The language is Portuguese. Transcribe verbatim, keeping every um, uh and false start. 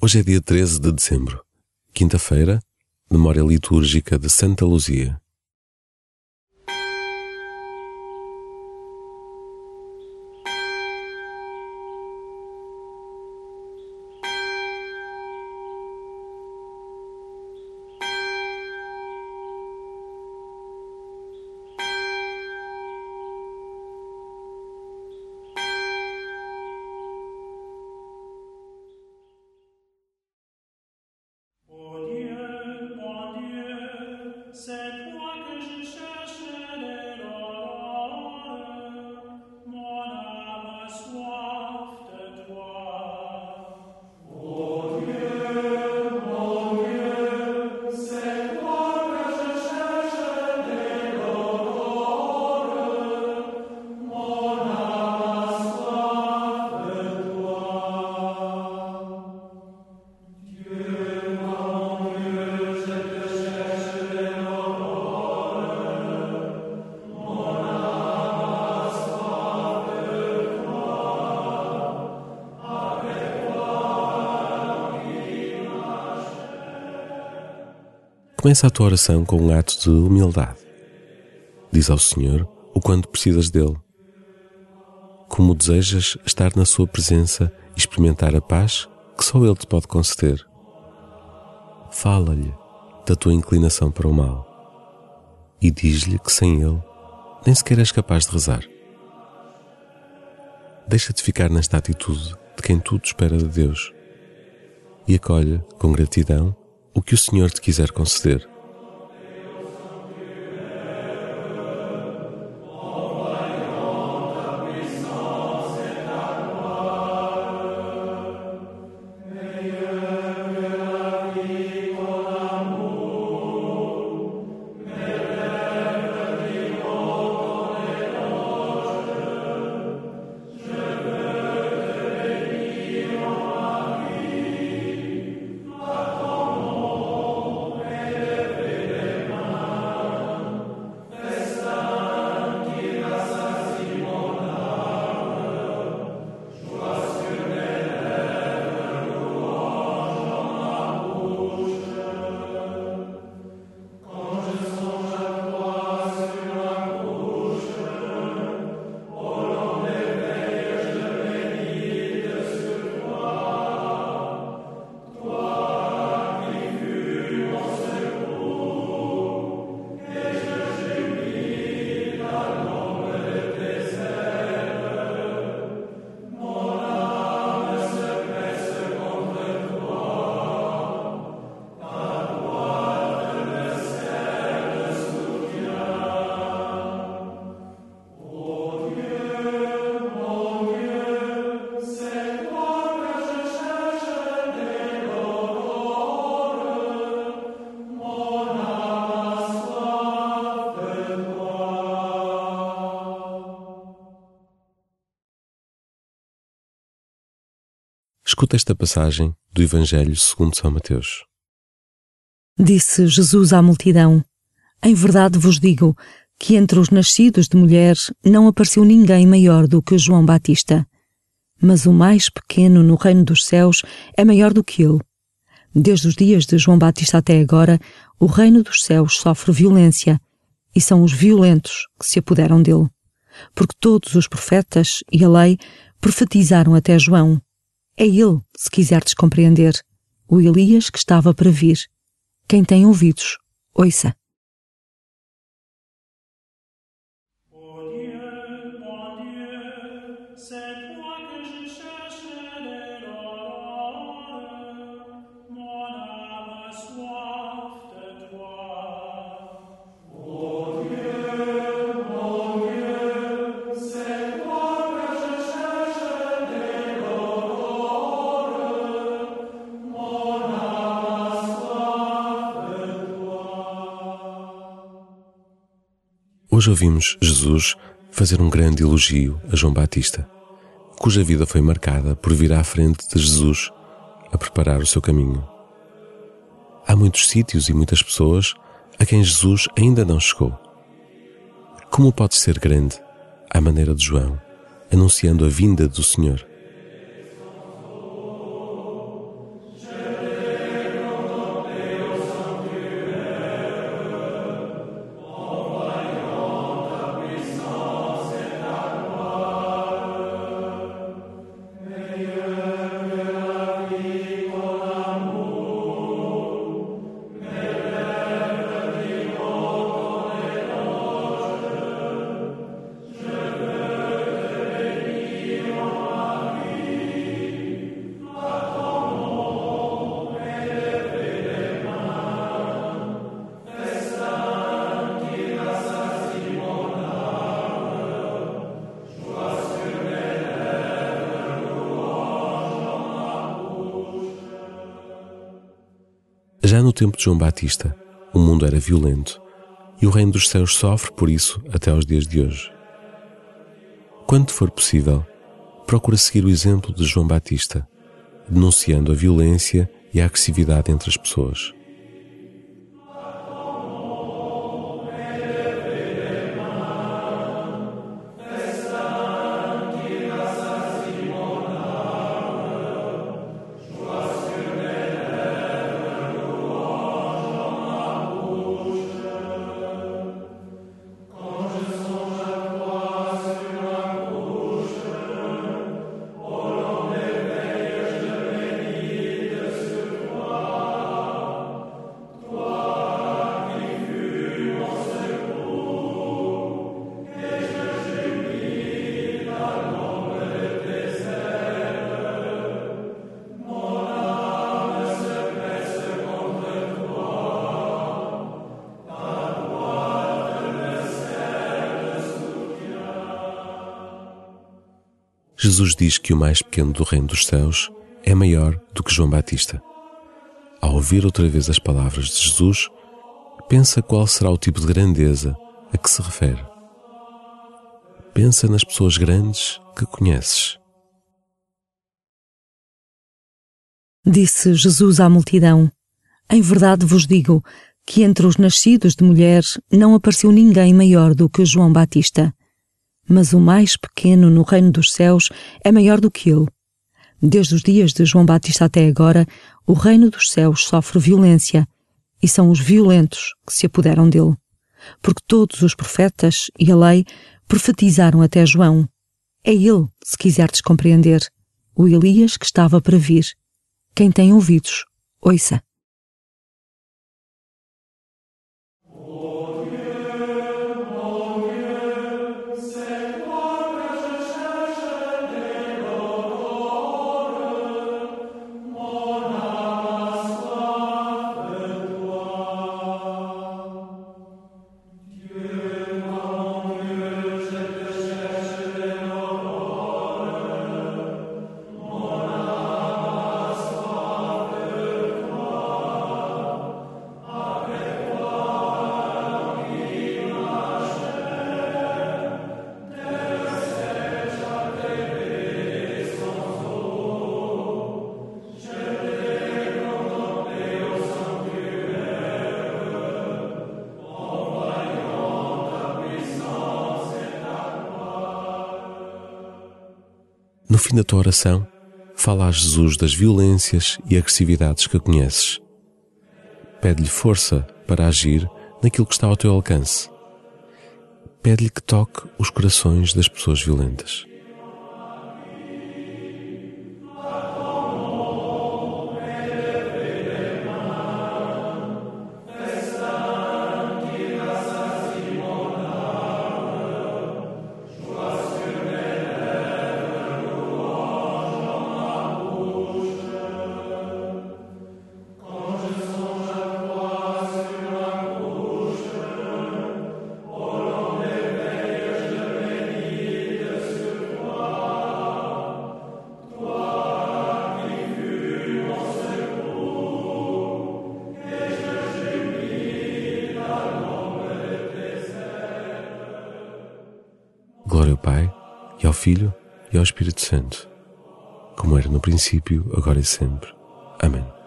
Hoje é dia treze de dezembro, quinta-feira, memória litúrgica de Santa Luzia. Começa a tua oração com um ato de humildade. Diz ao Senhor o quanto precisas dele. Como desejas estar na sua presença e experimentar a paz que só ele te pode conceder. Fala-lhe da tua inclinação para o mal e diz-lhe que sem ele nem sequer és capaz de rezar. Deixa-te ficar nesta atitude de quem tudo espera de Deus e acolhe com gratidão o que o Senhor te quiser conceder. Escuta esta passagem do Evangelho segundo São Mateus. Disse Jesus à multidão: Em verdade vos digo que entre os nascidos de mulher não apareceu ninguém maior do que João Batista. Mas o mais pequeno no reino dos céus é maior do que ele. Desde os dias de João Batista até agora, o reino dos céus sofre violência, e são os violentos que se apoderam dele. Porque todos os profetas e a lei profetizaram até João. É ele, se quiserdes compreender, o Elias que estava para vir. Quem tem ouvidos, ouça. Hoje ouvimos Jesus fazer um grande elogio a João Batista, cuja vida foi marcada por vir à frente de Jesus a preparar o seu caminho. Há muitos sítios e muitas pessoas a quem Jesus ainda não chegou. Como pode ser grande, à maneira de João, anunciando a vinda do Senhor? Já no tempo de João Batista, o mundo era violento e o reino dos céus sofre por isso até aos dias de hoje. Quando for possível, procura seguir o exemplo de João Batista, denunciando a violência e a agressividade entre as pessoas. Jesus diz que o mais pequeno do reino dos céus é maior do que João Batista. Ao ouvir outra vez as palavras de Jesus, pensa qual será o tipo de grandeza a que se refere. Pensa nas pessoas grandes que conheces. Disse Jesus à multidão: em verdade vos digo que entre os nascidos de mulher não apareceu ninguém maior do que João Batista. Mas o mais pequeno no reino dos céus é maior do que ele. Desde os dias de João Batista até agora, o reino dos céus sofre violência, e são os violentos que se apoderam dele. Porque todos os profetas e a lei profetizaram até João. É ele, se quiserdes compreender, o Elias que estava para vir. Quem tem ouvidos, ouça. No fim da tua oração, fala a Jesus das violências e agressividades que conheces. Pede-lhe força para agir naquilo que está ao teu alcance. Pede-lhe que toque os corações das pessoas violentas. Glória ao Pai, e ao Filho, e ao Espírito Santo, como era no princípio, agora e sempre. Amém.